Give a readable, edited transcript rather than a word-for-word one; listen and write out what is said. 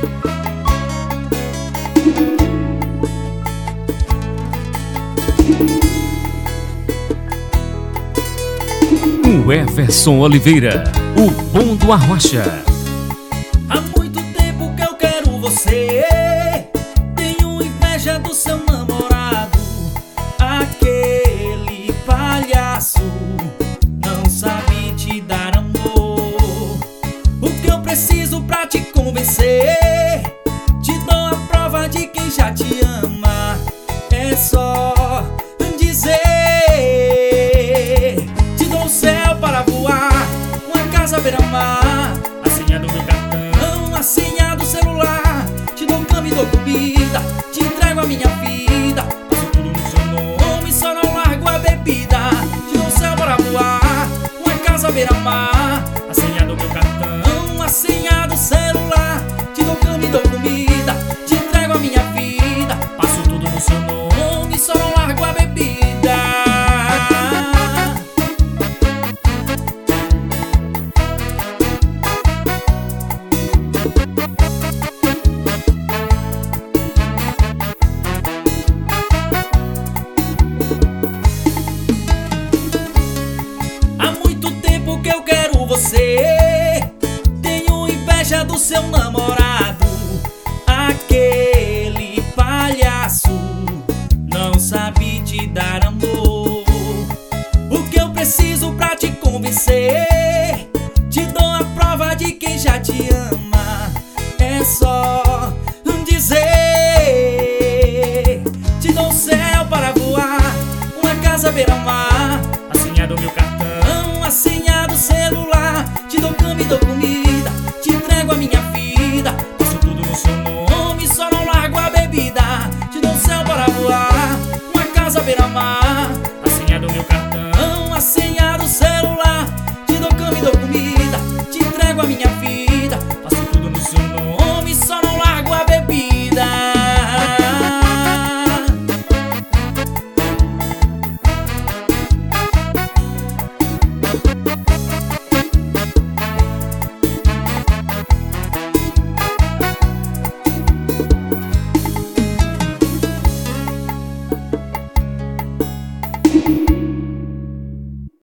O Everson Oliveira, o bom do Arrocha. Há muito tempo que eu quero você. Tenho inveja do seu namorado, aquele palhaço. Não sabe te dar amor. O que eu preciso pra te convencer? Te dou a prova de quem já te ama. É só dizer. Te dou o céu para voar, uma casa beira-mar, a senha do meu cartão, a senha do celular. Te dou cama e dou comida, te entrego a minha vida. Passo tudo no seu nome, só não largo a bebida. Te dou o céu para voar, uma casa beira-mar, a senha do meu cartão, a senha do celular. Te dou cama e dou comida, te entrego a minha vida. Passo tudo no seu nome, só não largo a bebida. Há muito tempo que eu quero você. Tenho inveja do seu namorado, aquele palhaço. Não sabe te dar amor. O que eu preciso pra te convencer? Te dou a prova de quem já te ama.